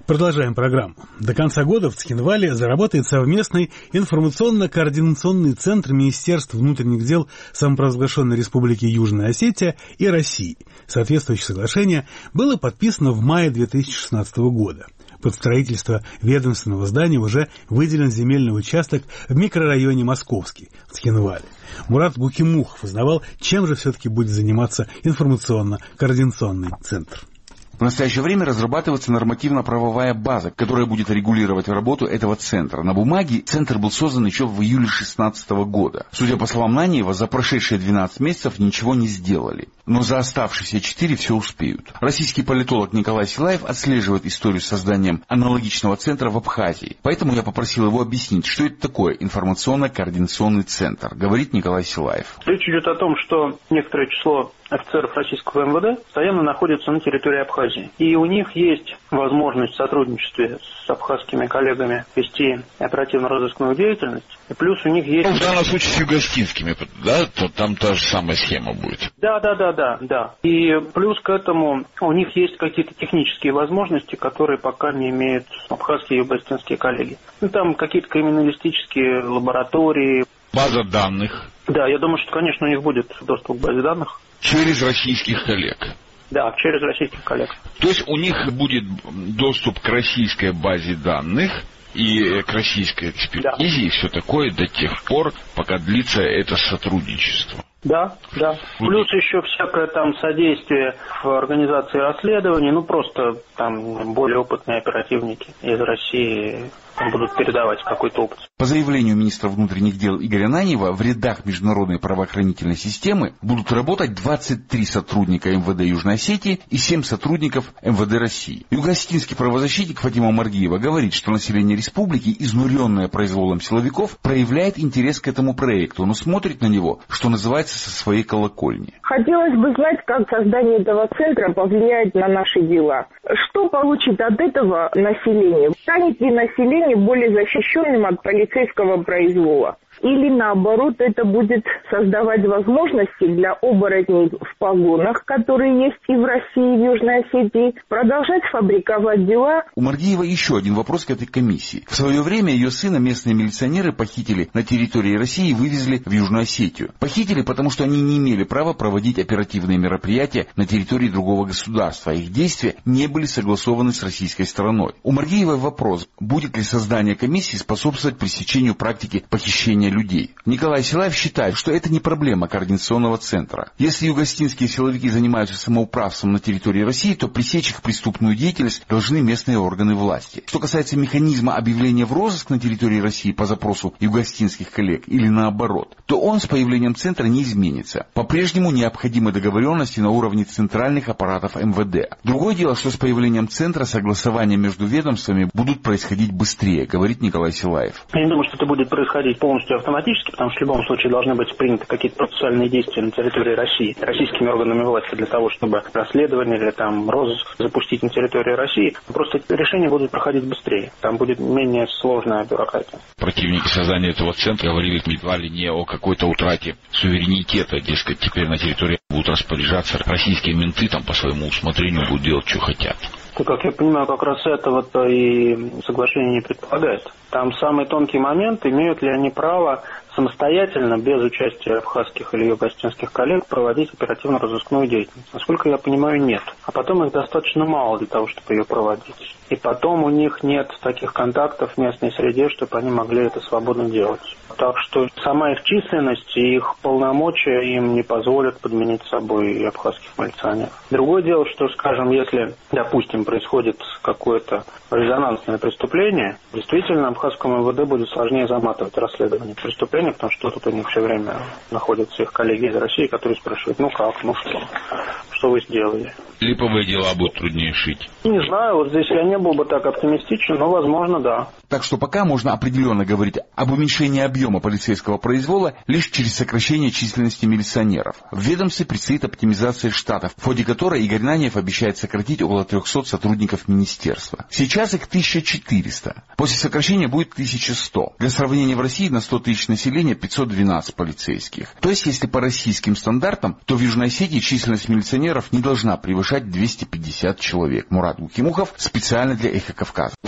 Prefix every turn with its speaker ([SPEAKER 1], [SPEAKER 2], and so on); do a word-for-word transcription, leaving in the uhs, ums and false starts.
[SPEAKER 1] Продолжаем программу. До конца года в Цхинвале заработает совместный информационно-координационный центр Министерств внутренних дел самопровозглашенной Республики Южная Осетия и России. Соответствующее соглашение было подписано в мае две тысячи шестнадцатого года. Под строительство ведомственного здания уже выделен земельный участок в микрорайоне Московский, в Цхинвале. Мурат Гукимухов узнавал, чем же все-таки будет заниматься информационно-координационный центр.
[SPEAKER 2] В настоящее время разрабатывается нормативно-правовая база, которая будет регулировать работу этого центра. На бумаге центр был создан еще в июле две тысячи шестнадцатого года. Судя по словам Наниева, за прошедшие двенадцать месяцев ничего не сделали. Но за оставшиеся четыре все успеют. Российский политолог Николай Силаев отслеживает историю с созданием аналогичного центра в Абхазии. Поэтому я попросил его объяснить, что это такое информационно-координационный центр. Говорит Николай Силаев.
[SPEAKER 3] Речь идет о том, что некоторое число офицеров российского эм вэ дэ постоянно находятся на территории Абхазии. И у них есть возможность в сотрудничестве с абхазскими коллегами вести оперативно-розыскную деятельность. И плюс у них есть...
[SPEAKER 4] Ну, в данном случае с югостинскими, да? То там та же самая схема будет.
[SPEAKER 3] Да, да, да, да, да. И плюс к этому у них есть какие-то технические возможности, которые пока не имеют абхазские и югостинские коллеги. Ну, там какие-то криминалистические лаборатории.
[SPEAKER 4] База данных.
[SPEAKER 3] Да, я думаю, что, конечно, у них будет доступ к базе данных.
[SPEAKER 4] Через российских коллег.
[SPEAKER 3] Да, через российских коллег.
[SPEAKER 4] То есть у них будет доступ к российской базе данных и к российской экспертизе, да, и все такое до тех пор, пока длится это сотрудничество.
[SPEAKER 3] Да, да. Плюс еще всякое там содействие в организации расследований, ну просто там более опытные оперативники из России будут передавать какой-то опыт.
[SPEAKER 2] По заявлению министра внутренних дел Игоря Наниева, в рядах международной правоохранительной системы будут работать двадцать три сотрудника эм вэ дэ Южной Осетии и семь сотрудников эм вэ дэ России. Югостинский правозащитник Фатима Маргиева говорит, что население республики, изнуренное произволом силовиков, проявляет интерес к этому проекту, но смотрит на него, что называется, со своей колокольни.
[SPEAKER 5] Хотелось бы знать, как создание этого центра повлияет на наши дела. Что получит от этого население? Станет ли население более защищенным от полицейского произвола? Или наоборот, это будет создавать возможности для оборотней в погонах, которые есть и в России, и в Южной Осетии, продолжать фабриковать дела.
[SPEAKER 2] У Маргиева еще один вопрос к этой комиссии. В свое время ее сына местные милиционеры похитили на территории России и вывезли в Южную Осетию. Похитили, потому что они не имели права проводить оперативные мероприятия на территории другого государства. Их действия не были согласованы с российской стороной. У Маргиева вопрос, будет ли создание комиссии способствовать пресечению практики похищения людей. Николай Силаев считает, что это не проблема координационного центра. Если югостинские силовики занимаются самоуправством на территории России, то пресечь их преступную деятельность должны местные органы власти. Что касается механизма объявления в розыск на территории России по запросу югостинских коллег или наоборот, то он с появлением центра не изменится. По-прежнему необходимы договоренности на уровне центральных аппаратов эм вэ дэ. Другое дело, что с появлением центра согласования между ведомствами будут происходить быстрее, говорит Николай Силаев.
[SPEAKER 3] Я не думаю, что это будет происходить полностью автоматически, потому что в любом случае должны быть приняты какие-то процессуальные действия на территории России российскими органами власти для того, чтобы расследование или там розыск запустить на территории России. Просто решения будут проходить быстрее. Там будет менее сложная бюрократия.
[SPEAKER 4] Противники создания этого центра говорили едва ли не о какой-то утрате суверенитета. Дескать, теперь на территории будут распоряжаться российские менты, там по своему усмотрению будут делать, что хотят.
[SPEAKER 3] То, как я понимаю, как раз этого-то и соглашение не предполагает. Там самый тонкий момент, имеют ли они право самостоятельно, без участия абхазских или югостинских коллег, проводить оперативно-розыскную деятельность. Насколько я понимаю, нет. А потом их достаточно мало для того, чтобы ее проводить. И потом у них нет таких контактов в местной среде, чтобы они могли это свободно делать. Так что сама их численность и их полномочия им не позволят подменить собой и абхазских милиционеров. Другое дело, что, скажем, если, допустим, происходит какое-то резонансное преступление, действительно абхазскому эм вэ дэ будет сложнее заматывать расследование преступления, потому что тут у них все время находятся их коллеги из России, которые спрашивают, ну как, ну что, что вы сделали.
[SPEAKER 4] Липовые дела будут труднее шить.
[SPEAKER 3] Не знаю, вот здесь я не был бы так оптимистичен, но, возможно, да.
[SPEAKER 2] Так что пока можно определенно говорить об уменьшении объема полицейского произвола лишь через сокращение численности милиционеров. В ведомстве предстоит оптимизация штатов, в ходе которой Игорь Наниев обещает сократить около трехсот сотрудников министерства. Сейчас их тысяча четыреста. После сокращения будет тысяча сто. Для сравнения, в России на сто тысяч населения населения пятьсот двенадцать полицейских. То есть, если по российским стандартам, то в Южной Осетии численность милиционеров не должна превышать двести пятьдесят человек. Мурат Гукимухов специально для Эхо Кавказа.